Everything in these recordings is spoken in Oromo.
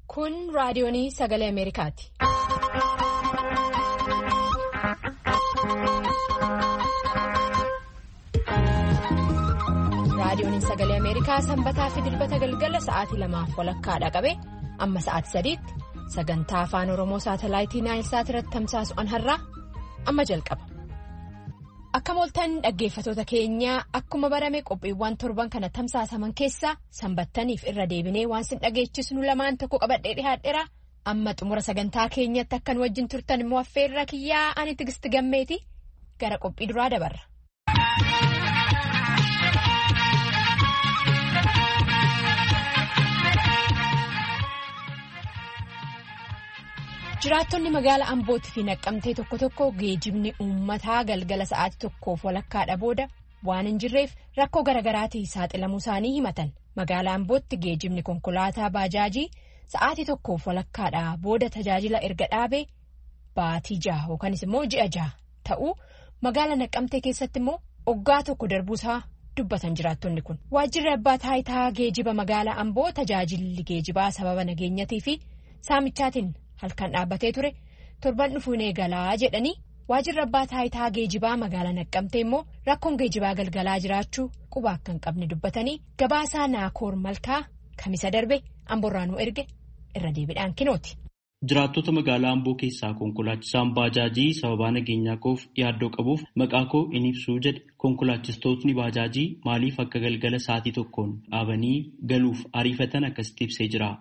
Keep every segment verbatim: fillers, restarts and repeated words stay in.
Kun raadiyoonii sagalee Ameerikaati. Raadiyooniin sagalee Ameerikaa sanbataa fi dilbata galgala sa'aatii lamaaf walakkaadha qabe amma sa'aatii sadiitti sagantaa afaan Oromoo saatalaayitii Naayilsaat irratti tamsaasu anharraa amma jalqaba. Akka mooltan dhaggeeffatoota keenyaa akkuma barame qophiiwwan torban kana tamsaasaman keessaa sanbattaniif irra deebinee waan sin dhageechisnu lamaan tokko qabadhee dhihaadheera amma xumura sagantaa keenyatti akkan wajjin turtan immoo affeerra kiyyaa ani Tigisti Gammeeti gara qophii duraa dabarra. Jiraattonni magaalaa Ambootii fi Naqqamtee tokko tokko geejibni uummataa galgala sa'aatii tokkoof walakkaadha booda waan hin jirreef rakkoo garaagaraatiin saaxilamuu isaanii himatan. Magaalaa Ambootti geejibni konkolaataa baajaajii sa'aatii tokkoof walakkaadha booda tajaajila erga dhaabee baatii jaha yookanis immoo ji'a jaha ta'uu magaalaa Naqqamtee keessatti immoo waggaa tokko darbuusaa dubbatan jiraattonni kun. Waajjirri abbaa taayitaa geejiba magaalaa Amboo tajaajilli geejibaa sababa nageenyatii fi saamichaatiin halkan dhaabbatee ture torban dhufuun eegalaa jedhanii waajjirri abbaa taayitaa geejibaa magaalaa Naqqamtee immoo rakkoon geejibaa galgalaa jiraachuu quba akka hin qabne dubbatanii gabaasaa Naakoor Malkaa kamisa darbe Amboorraanuu erge irra deebiidhaan kinooti. Jiraattota magaalaa Amboo keessaa konkolaachisaan baajaajii sababaa nageenyaa koof yaaddoo qabuuf maqaa koo in ibsuu jedhe konkolaachistootni baajaajii maaliif akka galgala sa'aatii tokkoon dhaabanii galuuf ariifatan akkasitti ibsee jira.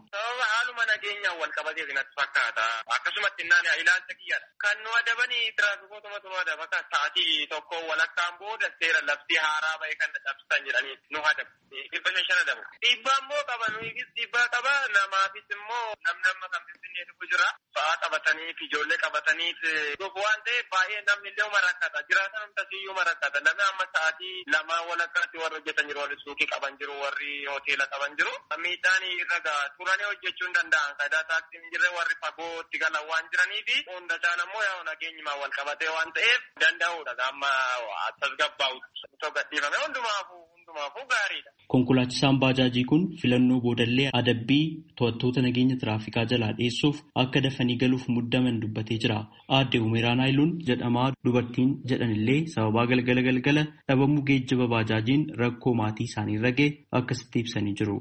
Akkasumatti naannoo ilaalcha kiyyaadha. Kan nu adabanii tiraafikootuma tuma adabata sa'aatii tokko walakkaan booda seera labsii haaraa bahee kan cabsitan jedhanii nu adabu. Dhibba shan shan adabu. Dhiibbaa immoo qaba nuufis dhiibbaa qaba namaafis immoo namnamma kan finfinneetu jira. Ba'aa qabataniif ijoollee qabataniif waan ta'eef baay'ee namni illee marakkata. Jiraatan hundasiyyuu marakkata. Namni amma sa'aatii lama walakkaatti warri hojjetan jiru warri suuqii qaban jiru warri hoteela qaban jiru. Miidhaan irra ga'a turanii hojjechuu hin danda'an. Faayidaa taaksii hin jirre warri fagootti galan waan jiranii fi hunda caalaa immoo yaa nageenyumaan wal qabatee waan ta'eef danda'uudha. Amma tasgabbaa'utti osoo gadhiifame hundumaafuu hundumaafuu gaariidha. Konkolaachisaan baajaajii kun filannoo boodallee adabbii to'attoota nageenya tiraafikaa jalaa dhiyeessuuf akka dafanii galuuf muddaman dubbatee jira. Aadde Umeeraan Haayiluun jedhamaa dubartiin jedhanillee sababaa galgala galgala dhabamuu geejjiba baajaajiin rakkoo maatii isaanii irra ga'e akkasitti ibsanii jiru.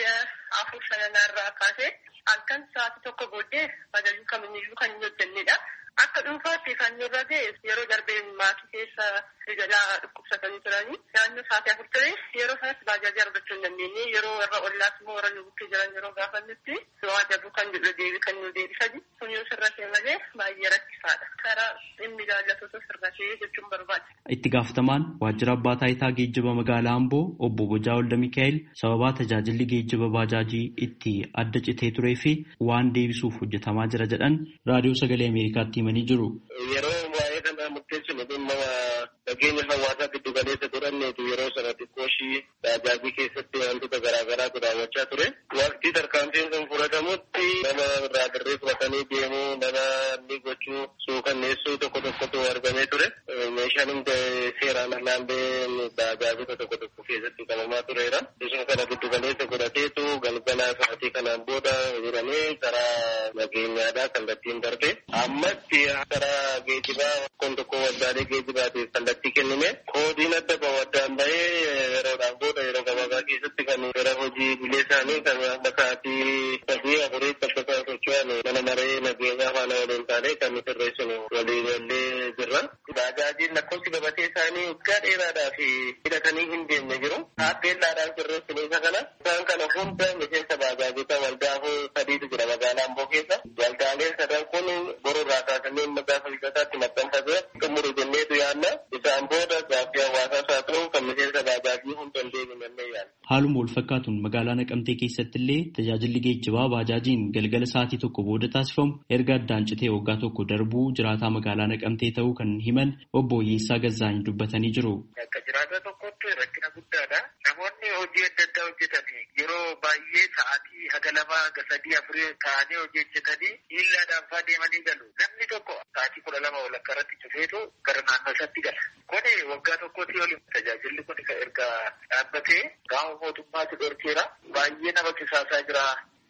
Afur sanarraa kaasee halkan sa'aatii tokko booddee baajaajii kamiyyuu kan hin hojjennedha. Akka dhuunfaatti kan nurra ga'e yeroo darbee maatii keessa jalaa dhukkubsatanii turanii naannoo sa'aatii afur ture yeroo sanatti baajaajii argachuu hin dandeenye yeroo warra ollaas immoo warra nu bukkee jiran yeroo gaafannutti waa dabuu kan jedhu deebii kan nu deebisanii kun yoo sirratee malee baay'ee rakkisaadha. Karaa dhimmi jaallatoota sirratee jechuun barbaada. Itti gaafatamaan waajjira abbaa taayitaa geejjiba magaalaa Amboo obbo Bojaa Olda Mikaa'el sababaa tajaajilli geejjiba baajaajii itti adda citee turee fi waan deebisuuf hojjetamaa jira jedhan raadiyoo sagalee Ameerikaatti himanii jiru. Yeroo waa'ee kana murteessinu dhimma nageenya hawaasaa giddu galeessa godhanneetu yeroo sana xiqqooshii baajaajii keessatti wantoota garaagaraatu raawwachaa ture. Waqtii tarkaanfiin sun fudhatamutti nama irraa dirree fudhatanii deemuu nama inni gochuu suukanneessuu tokko tokkotu argamee ture. Meeshaan hundi seeraan alaallee baajaajota tokko tokko keessatti qabamaa tureera. Isuma kana giddu galeessa godhateetu galgala sa'aatii kanaan booda jedhamee karaa nageenyaadhaa kallattiin darbe. Ammatti karaa geejjibaa kun tokko waldaalee geejibaatiif kallattii kennime. Koodiin adda bahu addaan bahee yeroodhaan booda yeroo gabaabaa keessatti kan gara hojii bilee isaanii kan akka sa'aatii sadii afurii bakka isaan socho'an mana maree nageenyaa faana waliin taanee kan sirreessinu walii wallee jirra. Baajaajiin lakkoofsi gabatee isaanii waggaa dheeraadhaa fi hidhatanii hin deemne jiru. Taappeellaadhaan sirreessinu isa kana. Isaan kana hunda miseensa baajaajota waldaafuu sadiitu jira magaalaa Amboo keessa. Waldaaleen sadan kun borurraa kaasanii magaalaa Fiigataatti maxxanfatee xumuru jenneetu yaadna. Isaan booda gaaffii hawaasaas haa ta'u kan miseensa baajaajii hunda hin deebinannee yaadna. Haaluma wal fakkaatuun magaalaa Naqamtee keessatti illee tajaajilli geejjibaa baajaajiin galgala sa'aatii tokko booda taasifamu erga addaan citee waggaa tokko darbuu jiraataa magaalaa Naqamtee ta'uu kan himan obbo Oyyeessaa Gazzaanii dubbatanii jiru. Akka jiraataa tokkotti rakkina guddaadha. Namoonni hojii adda addaa hojjetanii yeroo baay'ee sa'aatii haga lama haga sadii afurii ta'anii hojii hojjetanii miillaadhaan fa'aa deemanii galu. Namni tokko sa'aatii kudha lama walakkaa irratti cufeetu gara naannoo isaatti gala. Kuni waggaa tokkotti waliin tajaajilli kun erga dhaabbatee gaafa mootummaatti dhorkeera. Baay'ee nama kisaasaa jira.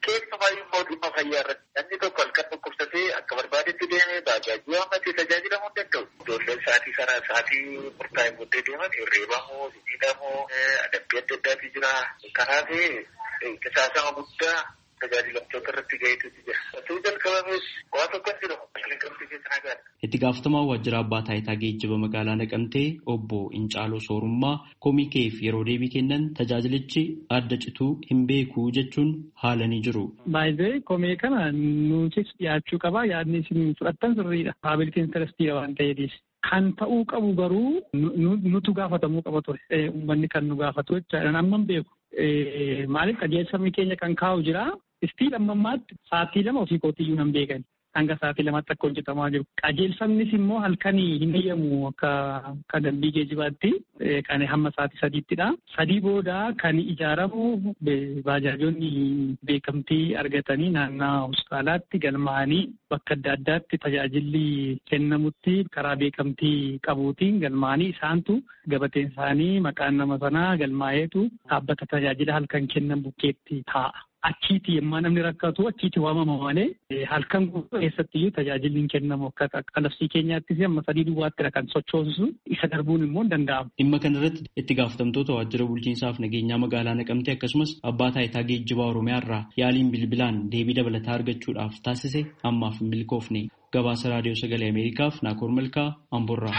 Keessumaa immoo dhimma fayyaa irratti namni tokko halkan dhukkubsatee akka barbaadetti deemee baajaajii waammatee tajaajilamuu hin danda'u. Ijoolleen sa'aatii sana sa'aatii murtaa'e booddee deeman hirreebamoo, miidhamoo, adabbii adda addaatu jira. Kanaaf qisaasama guddaa tajaajilamtoota irratti gaheetu jira. Osoo jalqabames waa tokko hin jiru. Itti gaafatamaa waajjira abbaa taayitaa geejjiba magaalaa Naqamtee obbo Incaaloo Soorummaa komii keef yeroo deebii kennan tajaajilichi adda cituu hin beeku jechuun haalanii jiru. Baay'ee komii kana nutis dhiyaachuu qaba. Yaadni isin fudhattan sirriidha. Paabilitii intarestiidha waan ta'eef. Kan ta'uu qabu garuu nutu gaafatamuu qaba ture. Uummanni kan nu gaafatu jechaadha. Amma hin beeku. Maaliif qajeelfamni keenya kan kaa'u jira. Istiin amma ammaatti sa'aatii lama ofii kootiyyuu nan beekan. Hanga sa'aatii lamatti akka hojjetamaa jiru. Qajeelfamnis immoo halkanii hin eeyyamu akka dambii geejjibaatti kan hamma sa'aatii sadiittidha. Sadii booda kan ijaaramu baajaajonni beekamtii argatanii naannaa hospitaalaatti galmaa'anii bakka adda addaatti tajaajilli kennamutti karaa beekamtii qabuutiin galmaa'anii isaantu gabateen isaanii maqaan nama sanaa galmaa'eetu dhaabbata tajaajila halkan kennan bukkeetti taa'a. Achiiti yemmaa namni rakkatu achiiti waamama malee halkan guutuu keessattiyyuu tajaajilli hin kennamu akka qalabsii keenyaattis amma sadii duwwaattidha kan sochoosu isa darbuun immoo hin danda'amu. Dhimma kanarratti itti gaafatamtoota waajjira bulchiinsaaf nageenyaa magaalaa Naqamtee akkasumas abbaa taayitaa geejjibaa Oromiyaa irraa yaaliin bilbilaan deebii dabalataa argachuudhaaf taasise ammaaf hin milkoofne. Gabaasa raadiyoo sagalee Ameerikaaf Naakoor Malkaa Amborraa.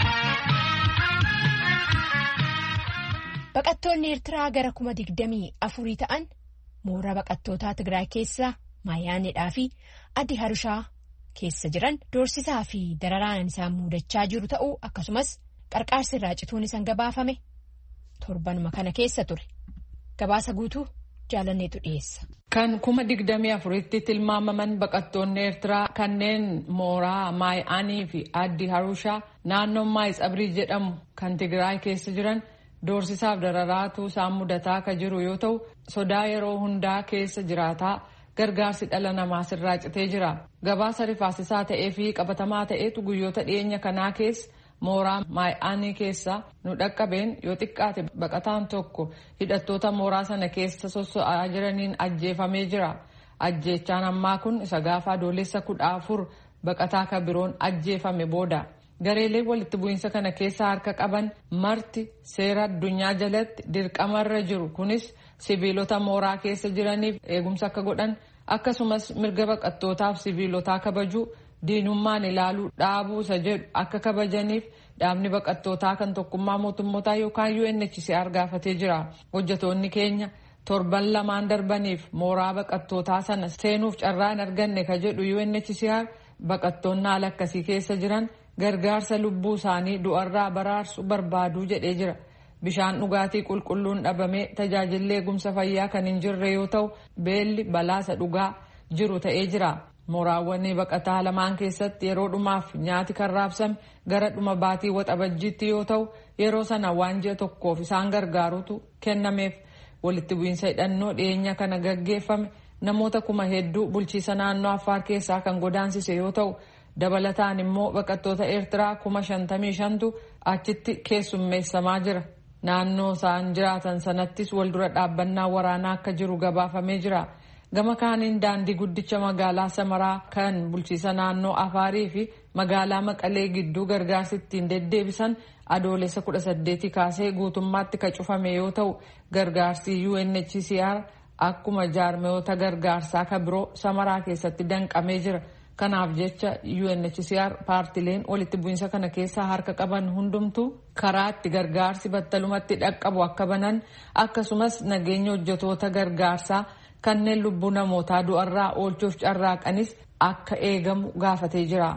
Baqattoonni Eertiraa gara kuma digdamii afurii ta'an mooraa baqattootaa Tigraay keessa Maayaanedhaa fi Addi Harushaa keessa jiran doorsisaa fi dararaan isaan muudachaa jiru ta'uu akkasumas qarqaarsi irraa cituun isaan gabaafame torbanuma kana keessa ture. Gabaasa guutuu jaalanneetu dhiyeessa. Kan kuma digdamii afuritti tilmaamaman baqattoonni Eertiraa kanneen mooraa Maayaanii fi Addi Harushaa naannoo Maayitsabrii jedhamu kan Tigraay keessa jiran doorsisaaf dararaatu isaan mudataa akka jiru yoo ta'u sodaa yeroo hundaa keessa jiraataa gargaarsi dhala namaa sirraa citee jira. Gabaasa rifaasisaa ta'ee fi qabatamaa ta'etu guyyoota dhiyeenya kanaa keessa mooraa Maayaanii keessa nu dhaqqabeen yoo xiqqaate baqataan tokko hidhattoota mooraa sana keessa sosso'aa jiraniin ajjeefamee jira. Ajjeechaan ammaa kun isa gaafa adoolessa kudha afur baqataa ka biroon ajjeefame booda. Gareelee walitti bu'iinsa kana keessa harka qaban marti seera addunyaa jalatti dirqamarra jiru kunis sibiilota mooraa keessa jiraniif eegumsa akka godhan akkasumas mirga baqattootaaf sibiilotaa kabajuu diinummaan ilaaluu dhaabuu isa jedhu akka kabajaniif dhaabni baqattootaa kan tokkummaa mootummootaa yookaan U N H C R gaafatee jira. Hojjetoonni keenya torban lamaan darbaniif mooraa baqattootaa sana seenuuf carraa hin arganne ka jedhu U N H C R baqattoonni haala akkasii keessa jiran gargaarsa lubbuu isaanii du'arraa baraarsuu barbaaduu jedhee jira. Bishaan dhugaatii qulqulluun dhabamee tajaajilli eegumsa fayyaa kan hin jirre yoo ta'u beelli balaasa dhugaa jiru ta'ee jira. Mooraawwan baqataa lamaan keessatti yeroo dhumaaf nyaati kan raabsame gara dhuma baatii waxabajjiitti yoo ta'u yeroo sana waan ji'a tokkoof isaan gargaarutu kennameef. Walitti bu'iinsa hidhannoo dhiyeenya kana gaggeeffame namoota kuma hedduu bulchiisa naannoo Affaar keessaa kan godaansise yoo ta'u dabalataan immoo baqattoota Eertiraa kuma shantamii shantu achitti keessummeessamaa jira. Naannoo isaan jiraatan sanattis waldura dhaabbannaa waraanaa akka jiru gabaafamee jira. Gama kaaniin daandii guddicha magaalaa Samaraa kan bulchiisa naannoo Afaarii fi magaalaa Maqalee gidduu gargaarsi ittiin deddeebisan adoolessa kudha saddeetii kaasee guutummaatti ka cufame yoo ta'u gargaarsi U N H C R akkuma jaarmiyoota gargaarsaa ka biroo Samaraa keessatti danqamee jira. Kanaaf jecha U N H C R paartileen walitti bu'iinsa kana keessaa harka qaban hundumtuu karaa itti gargaarsi battalumatti dhaqqabu akka banan akkasumas nageenya hojjetoota gargaarsaa kanneen lubbuu namootaa du'arraa oolchuuf carraaqanis akka eegamu gaafatee jira.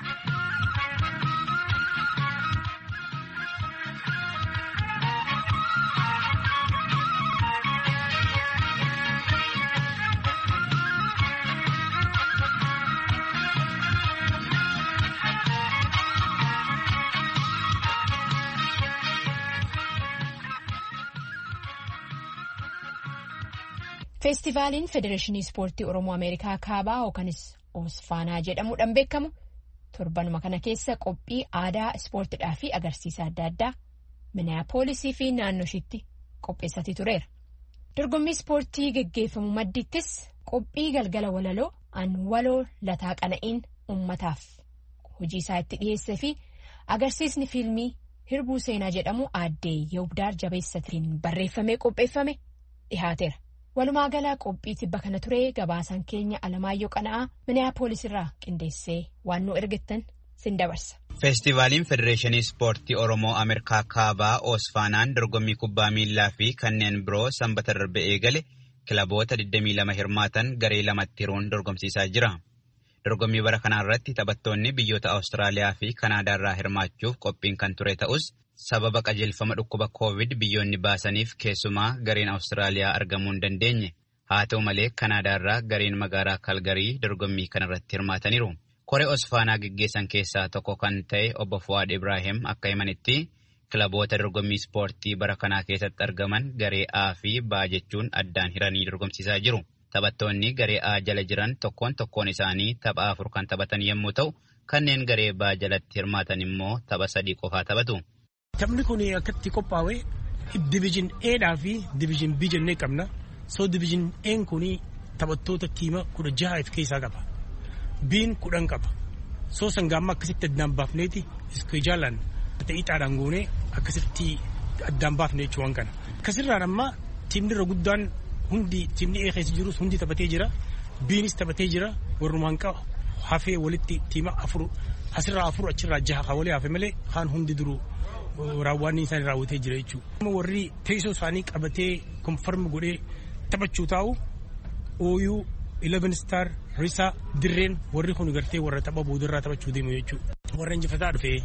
Feestivaaliin Federeeshinii Ispoortii Oromoo Ameerikaa Kaabaa yookanis Oosfaanaa jedhamuudhaan beekamu torbanuma kana keessa qophii aadaa ispoortiidhaa fi agarsiisa adda addaa Minneapolisii fi naannoo ishiitti qopheessatii tureera. Dorgommii ispoortii geggeeffamu maddiittis qophii galgala walaloo an waloo lataa qana'iin ummataaf hojii isaa itti dhiyeessee fi agarsiisni fiilmii hirbuu seenaa jedhamu aaddee Yawubdaar Jabeessatiin barreeffamee qopheeffame dhihaateera. Walumaa galaa qophii tibba kana ture gabaasaan keenya Alamaayyoo Qana'aa Miniyaapolis irraa qindeessee waan nu ergettan sin dabarsa. Feestivaaliin Federeeshinii Ispoortii Oromoo Ameerikaa Kaabaa Oosfaanaan dorgommii kubbaa miillaa fi kanneen biroo sanbata darbe eegale kilaboota digdamii lama hirmaatan garee lamatti hiruun dorgomsiisaa jira. Dorgommii bara kanaa irratti taphattoonni biyyoota Awustiraaliyaa fi Kanaadaa irraa hirmaachuuf qophiin kan ture ta'us sababa qajeelfama dhukkuba koovid biyyoonni baasaniif keessumaa gareen Awustiraaliyaa argamuu hin dandeenye. Haa ta'u malee Kanaadaa irraa gareen magaalaa Kalgarii dorgommii kanarratti hirmaataniiru. Koree Oosfaanaa geggeessan keessaa tokko kan ta'e obbo Fuwaad Ibraahim akka himanitti kilaboota dorgommii ispoortii bara kanaa keessatti argaman garee A fi B jechuun addaan hiranii dorgomsiisaa jiru. Taphattoonni garee A jala jiran tokkoon tokkoon isaanii tapha afur kan taphatan yommuu ta'u, kanneen garee B jalatti hirmaatan immoo tapha sadii qofaa taphatu. Taphni kun akkatti qophaa'ee diviizhin Eedhaa fi diviizhin B jennee qabna. So diviizhin Een kun taphattoota tiima kudha jaha of keessaa qaba. Biin kudhan qaba. So sangaamma akkasitti addaan baafneeti iskijaalaan ta'itaadhaan goonee akkasitti addaan baafnee jechuun kana. Akkasirraan amma tiimni irra guddaan hundi tiimni A keessa jirus hundi taphatee jira. Biinis taphatee jira. Warrumaan qaba hafee walitti tiima afur asirraa afur achirraa jaha kan walii hafe malee kaan hundi duruu raawwanni isaanii raawwatee jira jechuudha. Warri teessoo isaanii qabatee konfarmi godhee taphachuu taa'u ooyuu eleven star Risaa Dirreen warri kun gartee warra tapha boodarraa taphachuu deemu jechuudha. Warra injifataa dhufee.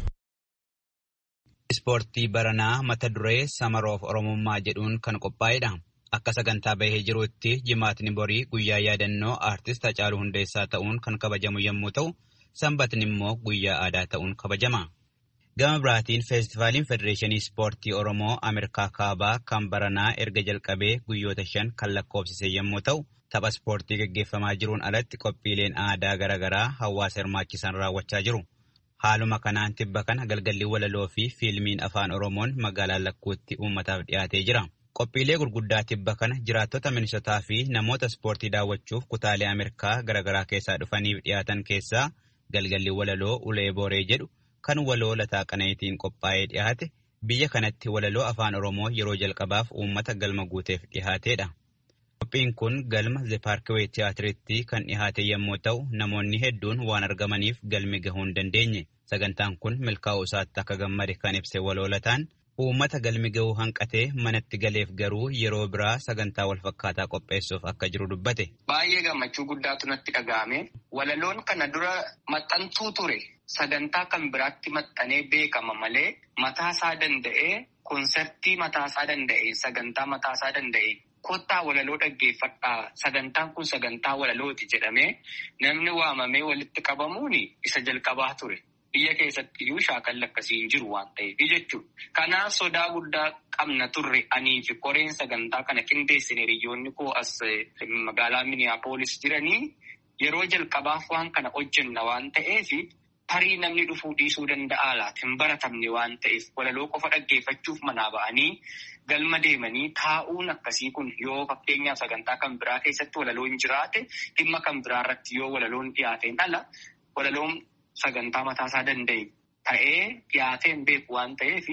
Ispoortii baranaa mata duree Samaroof Oromummaa jedhuun kan qophaa'edha. Akka sagantaa bahee jirutti jimaatni borii guyyaa yaadannoo aartist Hacaaluu Hundeessaa ta'uun kan kabajamu yommuu ta'u, sanbatni immoo guyyaa aadaa ta'uun kabajama. Gama biraatiin feestivaaliin Federeeshinii Ispoortii Oromoo Ameerikaa Kaabaa kan baranaa erga jalqabee guyyoota shan kan lakkoofsise yommuu ta'u, tapha ispoortii gaggeeffamaa jiruun alatti qophiileen aadaa garaagaraa hawaasa hirmaachisan raawwachaa jiru. Haaluma kanaan tibba kana galgalli walaloo fi fiilmiin afaan Oromoon magaalaa Lakkuutti uummataaf dhiyaatee jira. Qophiilee gurguddaa tibba kana jiraattota Minisotaa fi namoota ispoortii daawwachuuf kutaalee Ameerikaa garaagaraa keessaa dhufaniif dhiyaatan keessaa galgalli walaloo Ulee Booree jedhu kan waloo lataa qana'iitiin qophaa'ee dhiyaate biyya kanatti walaloo afaan Oromoo yeroo jalqabaaf uummata galma guuteef dhiyaateedha. Qophiin kun galma Zepaarkiwee Tiyaatiritti kan dhiyaate yommuu ta'u, namoonni hedduun waan argamaniif galmi gahuu hin dandeenye. Sagantaan kun milkaa'uu isaatti akka gammade kan ibse waloo lataan uummata galmi gahuu hanqatee manatti galeef garuu yeroo biraa sagantaa wal fakkaataa qopheessuuf akka jiru dubbate. Baay'ee gammachuu guddaatu natti dhaga'ame. Walaloon kana dura maxxantuu ture. Sagantaa kan biraatti maxxanee beekama malee mataasaa danda'ee konsertii mataasaa danda'ee sagantaa mataasaa danda'ee kottaa walaloo dhaggeeffadhaa sagantaan kun sagantaa walalooti jedhamee namni waamamee walitti qabamuun isa jalqabaa ture. Biyya keessatti iyyuu shaakalli akkasii hin jiru waan ta'eef jechuudha. Kanaaf sodaa guddaa qabna turre anii fi koreen sagantaa kana qindeessine hiriyoonni koo as magaalaa Miniyaapolis jiranii yeroo jalqabaaf waan kana hojjenna waan ta'eef tarii namni dhufuu dhiisuu danda'a laata hin baratamne waan ta'eef walaloo qofa dhaggeeffachuuf manaa ba'anii galma deemanii taa'uun akkasii kun yoo fakkeenyaaf sagantaa kan biraa keessatti walaloo hin jiraate dhimma kan biraa irratti yoo walaloon dhiyaateen ala walaloon sagantaa mataasaa danda'e ta'ee dhiyaateen beeku waan ta'eef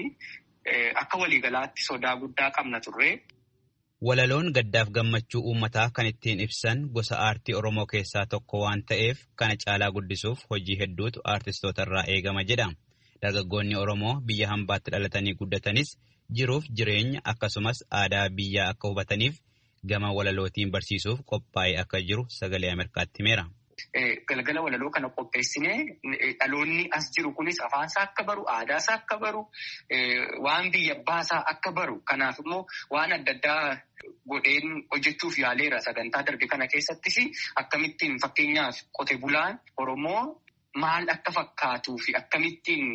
akka waliigalaatti sodaa guddaa qabna turre. Walaloon gaddaaf gammachuu uummataa kan ittiin ibsan gosa aartii Oromoo keessaa tokko waan ta'eef kana caalaa guddisuuf hojii hedduutu aartistoota irraa eegama jedha. Dargaggoonni Oromoo biyya hambaatti dhalatanii guddatanis jiruuf jireenya akkasumas aadaa biyyaa akka hubataniif gama walalootiin barsiisuuf qophaa'ee akka jiru sagalee Ameerikaatti himeera. Galgala walaloo kana qopheessinee dhaloonni as jiru kunis afaansaa akka baru, aadaasaa akka baru, waan biyya baasaa akka baru. Kanaaf immoo waan adda addaa godheen hojjechuuf yaaleera sagantaa darbe kana keessattis akkamittiin fakkeenyaaf qote bulaan Oromoo maal akka fakkaatuu fi akkamittiin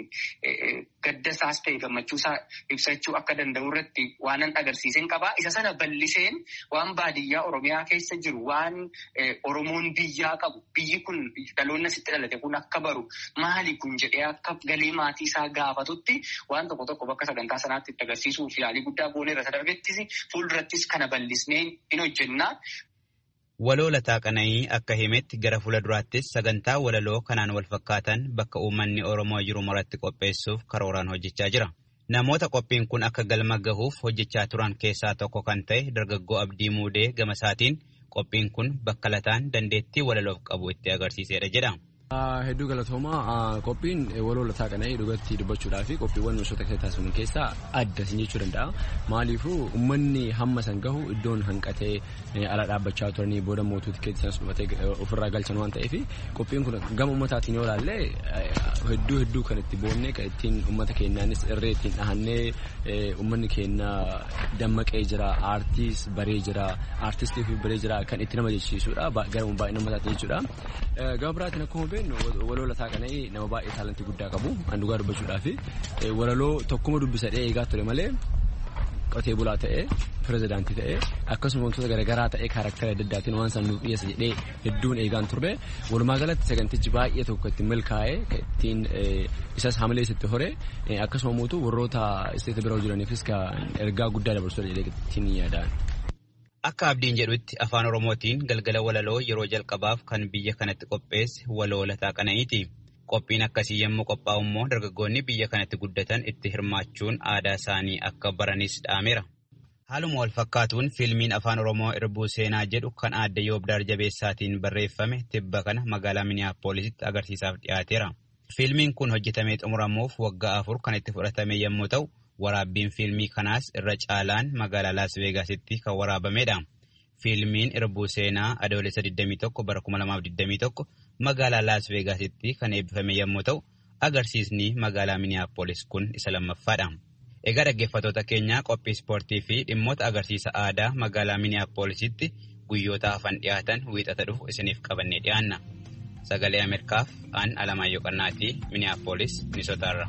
gadda isaas ta'e gammachuu isaa ibsachuu akka danda'u irratti waanan agarsiiseen qabaa. Isa sana bal'iseen waan baadiyyaa Oromiyaa keessa jiru waan Oromoon biyyaa qabu biyyi kun dhaloonni asitti dhalate kun akka baru maali kun jedhee akka galee maatii isaa gaafatutti waan tokko tokko bakka sagantaa sanaatti itti agarsiisuuf yaalii guddaa gooneerra isa darbettis fuuldurattis kana bal'isnee in hojjennaa. Waloo Lataa Qana'ii akka himetti gara fuula duraattis sagantaa walaloo kanaan wal fakkaatan bakka uummanni Oromoo jiru maratti qopheessuuf karooraan hojjechaa jira. Namoota qophiin kun akka galma gahuuf hojjechaa turan keessaa tokko kan ta'e dargaggoo Abdii Muudee gama isaatiin qophiin kun bakka lataan dandeettii walaloof qabu itti agarsiisedha jedha. Hedduu galatoomaa qophiin waloo lataa qana'ii dhugatti dubbachuudhaa fi qophiiwwan gosoota taasifaman keessaa adda isin jechuu danda'a. Maaliifuu uummanni hamma san gahu iddoon hanqatee ala dhaabbachaa turanii booda mootuu tikeetii sanas dhumatee ofirraa galchan waan ta'eef qophiin kun gama uummataatiin yoo ilaalle hedduu hedduu kan itti boonnee kan ittiin uummata keenyaanis irree ittiin dhahannee uummanni keenya dammaqee jira, aartiis baree jira, aartistii fi baree jira kan itti nama jechisiisudha. Gara baay'ina uummataatiin jechuudha. Gama biraatiin akkuma waloo lataa qana'ii nama baay'ee taalantii guddaa qabu an dhugaa dubbachuudhaa fi walaloo tokkuma dubbisadhee eegaa ture malee qotee bulaa ta'ee pirezidaantii ta'ee akkasuma wantoota garaagaraa ta'ee kaarakteera adda addaatiin waan san nuuf dhiyeessa jedhee hedduun eegaan turbe walumaa galatti sagantichi baay'ee tokko ittiin milkaa'ee ittiin isas hamilee sitti hore akkasuma mootuu warroota isteeta biroo jiraniifis ergaa guddaa dabarsuudha jedhee ittiin yaadaan. Akka Abdiin jedhutti afaan Oromootiin galgala walaloo yeroo jalqabaaf kan biyya kanatti qopheesse waloo lataa qana'iiti. Qophiin akkasii yommuu qophaa'u immoo dargaggoonni biyya kanatti guddatan itti hirmaachuun aadaa isaanii akka baranis dhaameera. Haaluma wal fakkaatuun fiilmiin afaan Oromoo Irbuu Seenaa jedhu kan aadde Yoobdaar Jabeessaatiin barreeffame tibba kana magaalaa Miniyaapoolisitti agarsiisaaf dhiyaateera. Fiilmiin kun hojjetamee xumuramuuf waggaa afur kan itti fudhatame yommuu ta'u, waraabbiin fiilmii kanaas irra caalaan magaalaa Laas Veegaasitti kan waraabamedha. Fiilmiin Irbuu Seenaa adoolessa digdamii tokko bara kuma lamaaf digdamii tokko magaalaa Laas Veegaasitti kan eebbifame yommuu ta'u, agarsiisni magaalaa Miniyaapolis kun isa lammaffaadha. Egaa dhaggeeffattoota keenyaa qophii ispoortii fi dhimmoota agarsiisa aadaa magaalaa Miniyaapolisitti guyyoota hafan dhiyaatan wiixata dhufu isiniif qabannee dhiyaanna. Sagalee Ameerikaaf aan Alamaayyoo Qannaatii Miniyaapolis, Minisootaarra.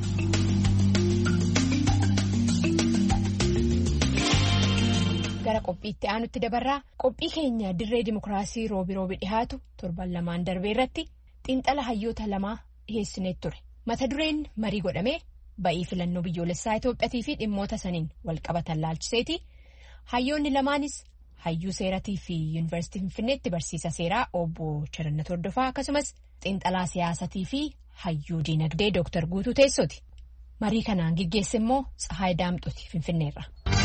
Gara qophiitti aanutti dabarraa qophii keenya dirree dimokiraasii roobi roobi dhihaatu torban lamaan darbee irratti xiinxala hayyoota lamaa dhiheessineet ture. Mata dureen marii godhamee ba'ii filannoo biyyoolessaa Itoophiyaatii fi dhimmoota saniin wal qabatan laalchiseeti. Hayyoonni lamaanis hayyuu seeratii fi yuunivarsiitii Finfinneetti barsiisa seeraa obbo Chirannat Hordofaa akkasumas xiinxalaa siyaasatii fi hayyuu diinagdee Dooktar Guutuu Teessooti. Marii kanaan gaggeesse immoo Tsahaay Daamxooti Finfinneerra.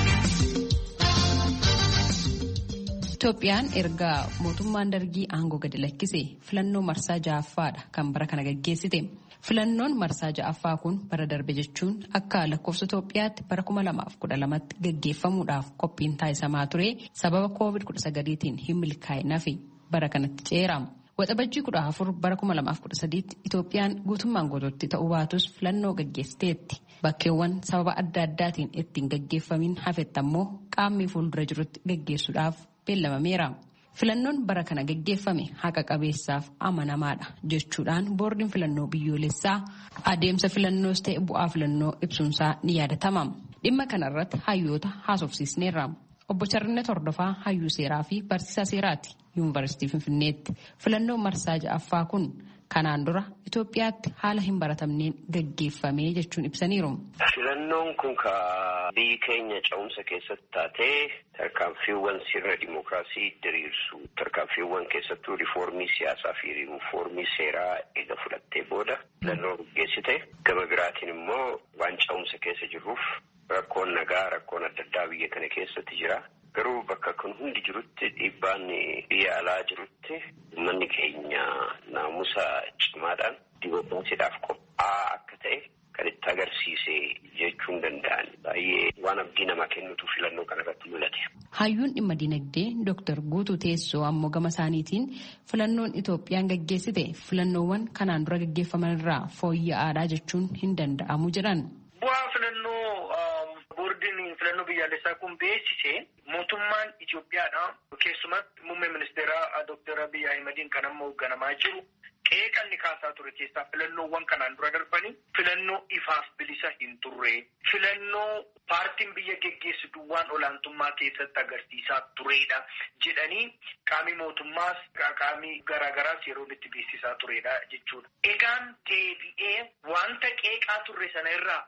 Itoophiyaan erga mootummaan dargii aangoo gadi lakkise filannoo marsaa ja'affaadha kan bara kana gaggeessite. Filannoon marsaa ja'affaa kun bara darbe jechuun akka lakkoofsa Itoophiyaatti bara kuma lamaaf kudha lamatti gaggeeffamuudhaaf qophiin taasisamaa ture sababa koovid kudha sagaliitiin hin milkaa'in hafe bara kanatti ceera. Waxabajjii kudha afur bara kuma lamaaf kudha sadiitti Itoophiyaan guutummaan guutuutti ta'uu baatus filannoo gaggeessiteetti. Bakkeewwan sababa adda addaatiin ittiin gaggeeffamin hafetti ammoo qaamni fuuldura jirutti gaggeessuudhaaf beellamameera. Filannoon bara kana gaggeeffame haqa qabeessaaf amanamaadha jechuudhaan boordiin filannoo biyyoolessaa adeemsa filannoos ta'e bu'aa filannoo ibsuunsaa ni yaadatama. Dhimma kanarratti hayyoota haasofsiisneerra. Obbo Chirannat Hordofaa hayyuu seeraa fi barsiisaa seeraati yuunivarsiitii Finfinneetti. Filannoon marsaa ja'affaa kun kanaan dura Itoophiyaatti haala hin baratamneen gaggeeffame jechuun ibsaniiru. Filannoon kun ka biyyi keenya ce'umsa keessatti taatee tarkaanfiiwwan sirna dimookiraasii diriirsu tarkaanfiiwwan keessattuu riifoormii siyaasaa fi riifoormii seeraa eega fudhattee booda filannoo gaggeessite. Gama biraatiin immoo waan ce'umsa keessa jirruuf rakkoon nagaa rakkoon adda addaa biyya kana keessatti jira. Garuu bakka kun hundi jirutti dhiibbaan biyya alaa jirutti uummanni keenya naamusa cimaadhaan dimookiraasiidhaaf qophaa'aa akka ta'e kan itti agarsiise jechuun danda'an baay'ee waan abdii namaa kennutu filannoo kanarratti mul'ate. Hayyuun dhimma dinagdee Dooktar Guutuu Teessoo ammoo gama isaaniitiin filannoon Itoophiyaan gaggeessite filannoowwan kanaan dura gaggeeffaman irraa fooyya'aadhaa jechuun hin danda'amu jedhan. Bu'aa filannoo boordiin filannoo biyyaalessaa kun beeksise mootummaan Itoophiyaadha. Keessumatti muummee ministeeraa Dooktar Abiy Ahimadiin kan amma hoogganamaa jiru. Qeeqanni kaasaa ture keessaa filannoowwan kanaan dura darbanii filannoo ifaaf bilisa hin turre filannoo paartiin biyya geggeessitu waan olaantummaa keessatti agarsiisaa turedha jedhanii qaamii mootummaas qaamii garaagaraas yeroo itti beeksisaa turedha jechuudha. Egaan deebi'ee wanta qeeqaa turre sana irraa adda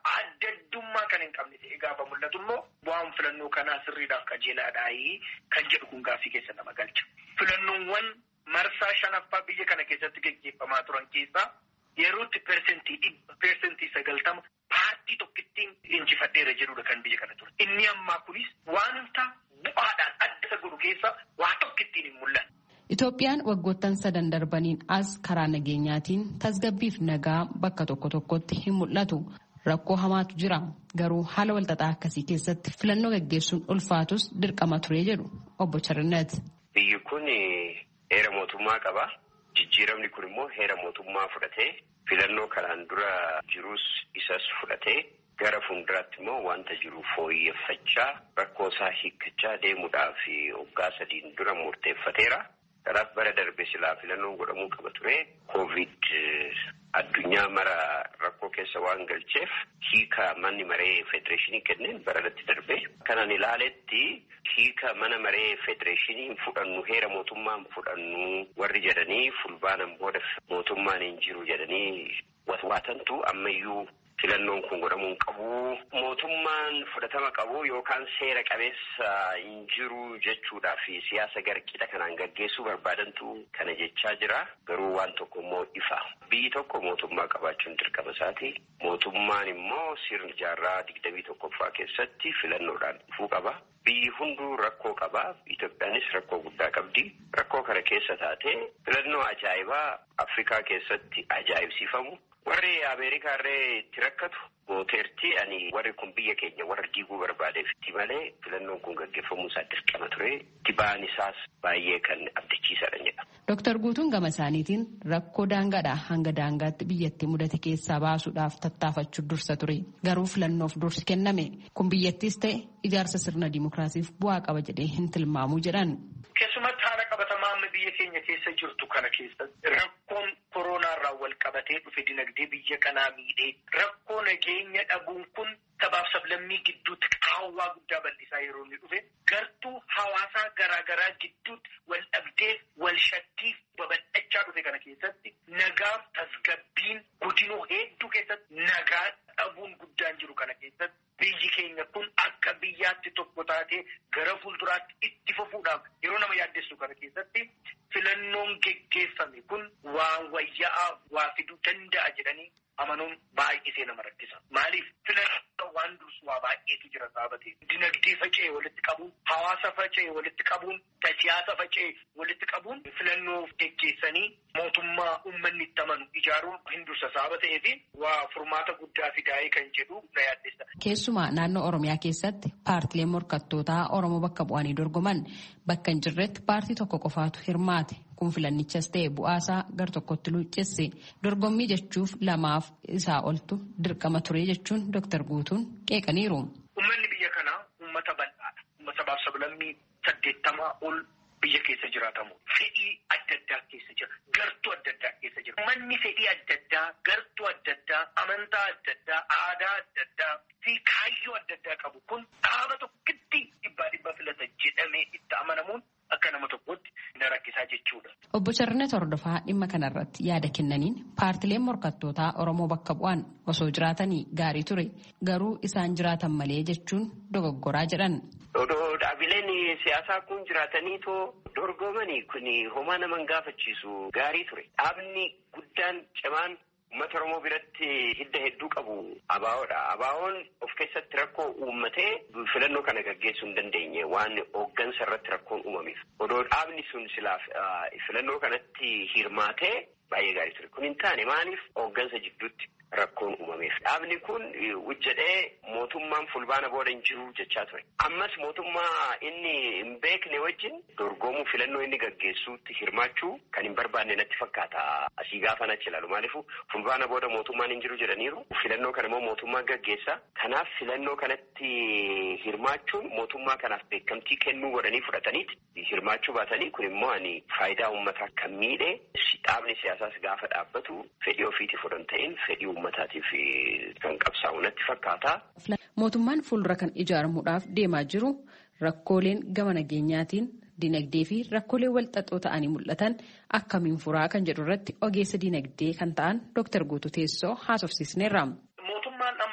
addaddummaa kan hin qabne ta'e gaafa mul'atu immoo bu'aan filannoo kanaa sirriidhaaf qajeelaadhaayii kan jedhu kun gaaffii keessa nama galcha. Filannoowwan marsaa shanaffaa biyya kana keessatti gaggeeffamaa turan keessaa yerootti persentii dhibba persentii sagaltama paartii tokkittiin injifadheera jedhudha kan biyya kana ture. Inni ammaa kunis wanta bu'aadhaan adda isa godhu keessa waa tokkittiin hin mul'anne. Itoophiyaan waggoottan sadan darbaniin as karaa nageenyaatiin tasgabbiif nagaa bakka tokko tokkotti hin mul'atu. Rakkoo hamaatu jira. Garuu haala walxaxaa akkasii keessatti filannoo gaggeessuun ulfaatus dirqama ture jedhu obbo Charnet. Biyyi kun heera mootummaa qaba. Jijjiiramni kun immoo heera mootummaa fudhatee filannoo kanaan dura jirus isas fudhatee gara fuulduraatti immoo wanta jiru fooyyeffachaa rakkoo isaa hiikkachaa deemuudhaaf waggaa sadiin dura murteeffateera. Kanaaf bara darbe silaa filannoon godhamuu qaba ture. Koovid addunyaa mara rakkoo keessa waan galcheef hiika manni maree federeeshinii kenneen baradatti darbe. Kanan ilaaletti hiika mana maree federeeshinii fudhannu heera mootummaan fudhannu warri jedhanii fulbaanan booda mootummaan hin jiru jedhanii watwaatantu ammayyuu filannoon kun godhamuun qabu. Mootummaan fudhatama qabu yookaan seera qabeessa hin jiru jechuudhaa fi siyaasa garqiidha kanaan gaggeessuu barbaadantu kana jechaa jira. Garuu waan tokko immoo ifa. Biyyi tokko mootummaa qabaachuun dirqama isaati. Mootummaan immoo sirni jaarraa digdamii tokkoffaa keessatti filannoodhaan dhufuu qaba. Biyyi hunduu rakkoo qaba. Itoophiyaanis rakkoo guddaa qabdi. Rakkoo kana keessa taatee filannoo ajaa'ibaa Afrikaa keessatti ajaa'ibsiifamu. Warri Ameerikaa irree itti rakkatu gooteerti ani warri kun biyya keenya warra diiguu barbaadeef itti malee filannoon kun gaggeeffamuu isaa dirqama ture. Itti ba'an isaas baay'ee kan abdachiisadha jedha. Dooktar Guutuun gama isaaniitiin rakkoo daangaadhaa hanga daangaatti biyyattii mudate keessaa baasuudhaaf tattaafachuu dursa ture. Garuu filannoof dursi kenname. Kun biyyattiis ta'e ijaarsa sirna dimookiraasiif bu'aa qaba jedhee hin tilmaamuu jedhan. Keessumatti haala qabatamaa amma biyya keenya keessa jirtu kana keessatti rakkoon koronaarraa wal qabatee dhufe dinagdee biyya kanaa miidhee rakkoo nageenya dhabuun kun sabaaf sablammii gidduutti qaawwaa guddaa bal'isaa yeroo inni dhufe gartuu hawaasaa garaagaraa gidduutti wal dhabdee wal shakkiif babal'achaa dhufe kana keessatti nagaaf tasgabbiin godinoo hedduu keessatti nagaa dhabuun guddaan jiru kana keessatti biyyi keenya kun akka biyyaatti tokko taatee gara fuulduraatti itti fufuudhaaf yeroo nama yaaddessu kana keessatti filannoon geggeeffame kun waan wayyaa'aa waa fiduu danda'a jedhanii amanuun baay'isee nama rakkisa. Maaliif filannoo waan dursu waa baay'eetu jira saabatee dinagdee faca'ee walitti qabuun hawaasa faca'ee walitti qabuun siyaasa faca'ee walitti qabuun filannoo geggeessanii mootummaa uummanni itti amanu ijaaruun hin dursa saaba ta'ee fi waa furmaata guddaa fidaa'ee kan jedhu na yaaddessa. Keessumaa naannoo Oromiyaa keessatti paartileen morkattootaa Oromoo bakka bu'anii dorgoman bakka hin jirretti paartii tokko qofaatu hirmaate. Kun filannichas ta'e bu'aasaa gar tokkotti luuccesse. Dorgommii jechuuf lamaaf isaa oltu dirqama ture jechuun Dooktar Guutuun qeeqaniiru. Uummanni biyya kanaa uummata bal'aadha. Uummata sabaaf sablammii saddeettamaa ol biyya keessa jiraatamu. Fedhii adda addaa keessa jira. Gartuu adda addaa keessa jira. Uummanni fedhii adda addaa, gartuu adda addaa, amantaa adda addaa, aadaa adda addaa fi kaayyoo adda addaa qabu kun dhaaba tokkotti dhibbaa dhibbaa filata jedhamee itti amanamuun akka nama tokkotti na rakkisaa jechuudha. Obbo Charnet Hordofaa dhimma kanarratti yaada kennaniin paartileen morkattootaa Oromoo bakka bu'an osoo jiraatanii gaarii ture. Garuu isaan jiraatan malee jechuun dogoggoraa jedhan. Dhaabileen siyaasaa kun jiraatanii too dorgomanii kun homaa nama gaafachiisu gaarii ture. Dhaabni guddaan cimaan uummata Oromoo biratti hidda hedduu qabu abaawoodha. Abaawoon of keessatti rakkoo uummatee filannoo kana gaggeessuu hin dandeenye waan hooggansa irratti rakkoon uumameef. Odoo dhaabni sun silaaf filannoo kanatti hirmaatee baay'ee gaarii ture. Kun hin taane maaliif hooggansa jidduutti rakkoon uumameef. Dhaabni kun hojjedhee mootummaan fulbaana booda hin jiru jechaa ture. Ammas mootummaa inni hin beekne wajjin dorgomuu filannoo inni gaggeessuutti hirmaachuu kan hin barbaanne natti fakkaata. Asii gaafa nachi ilaalu maaliif fulbaana booda mootummaan hin jiru jedhaniiru. Filannoo kana immoo mootummaan gaggeessa. Kanaaf filannoo kanatti hirmaachuun mootummaa kanaaf beekamtii kennuu godhanii fudhataniiti. Hirmaachuu baatanii kun immoo ani faayidaa uummataa kan miidhe dhaabni siyaasaas gaafa dhaabbatu fedhii ofiitii fudhan ta'in fedhii uummataatiif kan qabsaa'u natti fakkaata. Mootummaan fuuldura kan ijaaramuudhaaf deemaa jiru rakkooleen gama nageenyaatiin dinagdee fi rakkoolee walxaxoo ta'anii mul'atan akkamiin furaa kan jedhu irratti ogeessa dinagdee kan ta'an Dooktar Guutuu Teessoo haasofsiisneerra. Mootummaan amma aangoo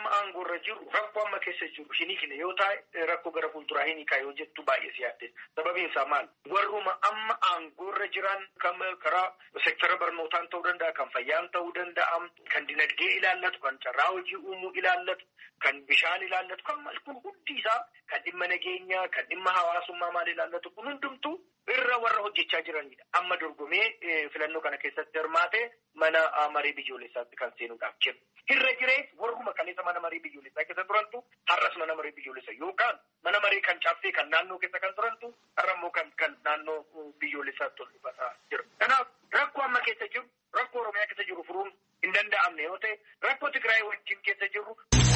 irra jiru rakkoo amma keessa jiru hin hiikne yoo ta'e rakkoo gara fuulduraa hin hiikaa yoo jettu baay'ee siyaadde. Sababiin isaa maal? Warruma amma aangoorra jiran kan karaa seektara barnootaan ta'uu danda'a, kan fayyaan ta'uu danda'a, kan dinagdee ilaallatu, kan carraa hojii uumuu ilaallatu, kan bishaan ilaallatu, kan maal kun hundi isaa kan dhimma nageenyaa, kan dhimma hawaasummaa maal ilaallatu kun hundumtuu irra warra hojjechaa jiranidha. Amma dorgomee filannoo kana keessatti hirmaate mana marii biyyoolessaatti kan seenuudhaaf jiru. Irra jirees warruma kaleessa mana marii biyyoolessaa keessa turantu har'as mana marii biyyoolessaa yookaan mana marii kan caaffee kan naannoo keessa kan turantu har'a immoo kan kan naannoo biyyoolessaatti ol dhufataa jiru. Kanaaf rakkoo amma keessa jiru rakkoo Oromiyaa keessa jiru furuun hin danda'amne yoo ta'e rakkoo Tigraay wajjin keessa jiru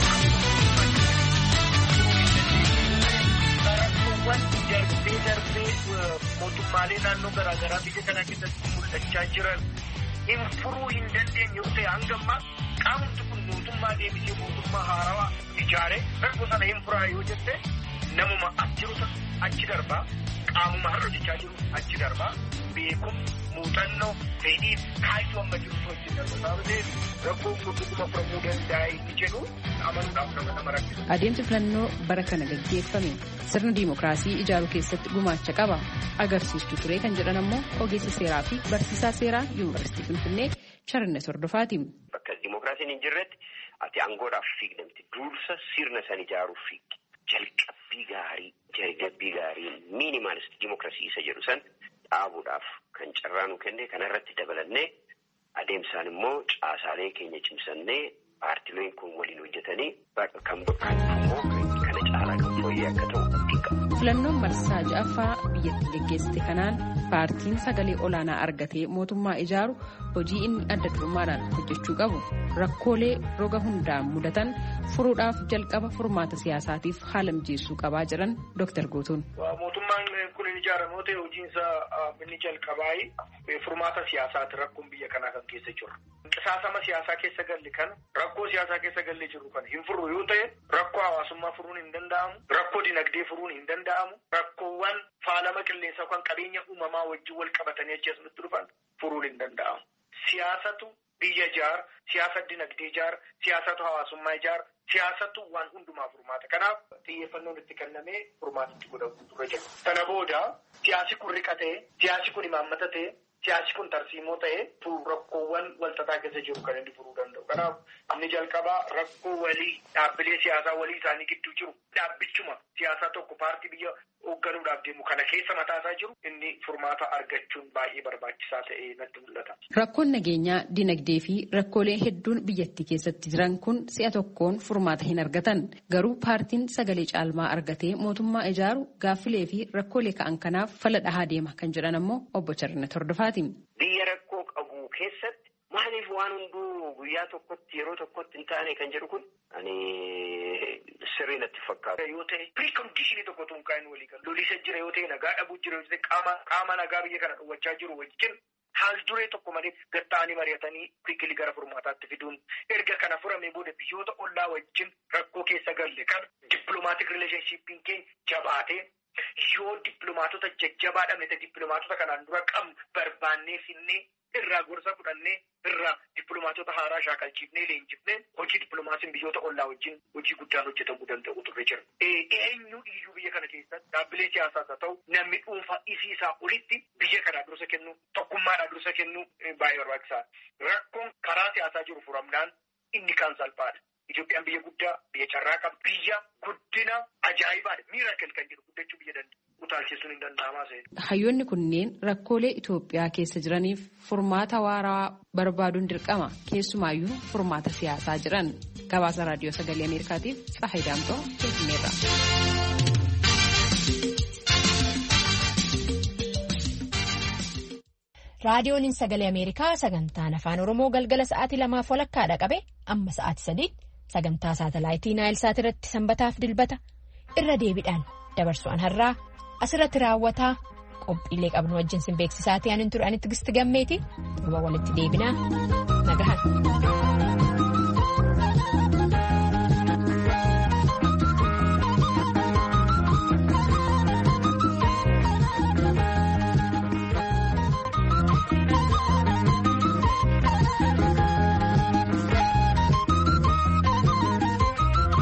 rakkoowwan darbee darbee mootummaalee naannoo garaagaraa biyya kana keessatti mul'achaa jiran hin furuu hin dandeenye yoo ta'e hanga ammaa qaamni kun mootummaa deebisee mootummaa haarawaa ijaaree rakkoo sana hin furaa yoo jette namuma achiruta achi darbaa qaamuma har'a hojjechaa jiru achi darbaa beekum muuxannoo fedhii kaayyoo amma jiru hojii darba sababii rakkoo gudduma furamuu danda'a inni jedhu amanuudhaaf nama nama rakkisa. Adeemsi filannoo bara kana gaggeeffame sirna diimokiraasii ijaaruu keessatti gumaacha qaba agarsiistuu ture kan jedhan ammoo ogeessa seeraa fi barsiisaa seeraa yuunivarsiitii Finfinnee Charines Hordofaati. Bakka diimokiraasiin hin jirretti ati aangoodhaaf fiigdamti dursa sirna san ijaaruuf fiigdi. Jalqabbii gaarii jalqabbii gaarii miinimaalist diimokiraasii isa jedhu san dhaabuudhaaf kan carraa nu kenne kanarratti dabalannee adeemsaan immoo caasaalee keenya cimsannee paartileen kun waliin hojjetanii kan bakkaan immoo kana caalaa kan fooyyee akka ta'u abdii qaba. Filannoon marsaa ja'affaa biyyatti geggeessite kanaan paartiin sagalee olaanaa argatee mootummaa ijaaru hojii inni adda durummaadhaan hojjechuu qabu rakkoolee roga hundaan mudatan furuudhaaf jalqaba furmaata siyaasaatiif haala mijeessuu qabaa jiran Dooktar Gootuun. Mootummaan kun inni ijaaramoo ta'e hojiinsa inni jalqabaayi furmaata siyaasaati rakkoon biyya kanaa kan keessa jiru. Qisaasama siyaasaa keessa galle kana rakkoo siyaasaa keessa galle jiru kana hin furru yoo ta'e rakkoo hawaasummaa furuun hin danda'amu, rakkoo dinagdee furuun hin danda'amu, rakkoowwan faalama qilleensaa kan qabeenya uumamaa wajjin wal qabatanii achi asumatti dhufan furuun hin danda'amu. Siyaasatu biyya ijaara, siyaasa dinagdee ijaara, siyaasatu hawaasummaa ijaara, siyaasatu waan hundumaa furmaata. Kanaaf xiyyeeffannoon itti kennamee furmaatitti godhamu dura jira. Kana booda siyaasi kun riqatee, siyaasi kun imaammata ta'e, siyaasi kun tarsiimoo ta'e rakkoowwan walxaxaa keessa jiru kan inni furuu danda'u. Kanaaf inni jalqabaa rakkoo walii dhaabbilee siyaasaa walii isaanii gidduu jiru dhaabbichuma siyaasaa tokko paartii biyya hoogganuudhaaf deemu kana keessa mataasaa jiru inni furmaata argachuun baay'ee barbaachisaa ta'ee natti mul'ata. Rakkoon nageenyaa, dinagdee fi rakkoolee hedduun biyyattii keessatti jiran kun si'a tokkoon furmaata hin argatan. Garuu paartiin sagalee caalmaa argatee mootummaa ijaaru gaaffilee fi rakkoolee ka'an kanaaf fala dhahaa deema kan jedhan ammoo obbo Charines Hordofaati. Biyya rakkoo qabu keessatti maaliif waan hunduu guyyaa tokkotti yeroo tokkotti hin taane kan jedhu kun ani sirrii natti fakkaata. Yoo ta'e piriikondishinii tokko tun kaa'in walii galu. Lolisa jira yoo ta'e nagaa dhabuu jira yoo ta'e qaama qaama nagaa biyya kana dhowwachaa jiru wajjin haal duree tokko malee gatta'anii mari'atanii kuikilii gara furmaataatti fiduun erga kana furamee booda biyyoota ollaa wajjin rakkoo keessa galle kan dippiloomaatiik rileeshnshiippiin keenya jabaatee yoo dippiloomaatota jajjabaa dhabne dippiloomaatota kanaan dura qabnu barbaannee finnee irraa gorsa fudhannee irraa dippiloomaatota haaraa shaakalchiifnee leenjifnee hojii dippiloomaasiin biyyoota ollaa wajjin hojii guddaan hojjetamuu danda'u turre jira. Eenyu iyyuu biyya kana keessatti dhaabbilee siyaasaas haa ta'u namni dhuunfaa isii isaa olitti biyya kanaa dursa kennu tokkummaadhaa dursa kennu baay'ee barbaachisaadha. Rakkoon karaa siyaasaa jiru furamnaan inni kan salphaadha. Itoophiyaan biyya guddaa, biyya carraa qabdu, biyya guddina ajaa'ibaadha. Miiraakil kan jedhu guddachuu biyya danda'a. Utaalchisuun hin danda'amaa ta'e. Hayyoonni kunneen rakkoolee Itoophiyaa keessa jiraniif furmaata waaraa barbaaduun dirqama. Keessumaayyuu furmaata siyaasaa jiran. Gabaasa Raadiyoo Sagalee Ameerikaatiif Tsahayi Daamtoo Finfinneerra. Raadiyoon Sagalee Ameerikaa sagantaan afaan Oromoo galgala sa'aatii lamaaf walakkaadha qabe amma sa'aatii sadiitti sagantaa saatalaayitii Naayilsaat irratti sanbataaf dilbata irra deebiidhaan dabarsuun har'aa asirratti raawwataa qophiilee qabnu wajjin sin beeksisaatii anin turanitti gisti gammeeti torba walitti deebinaa nagahan.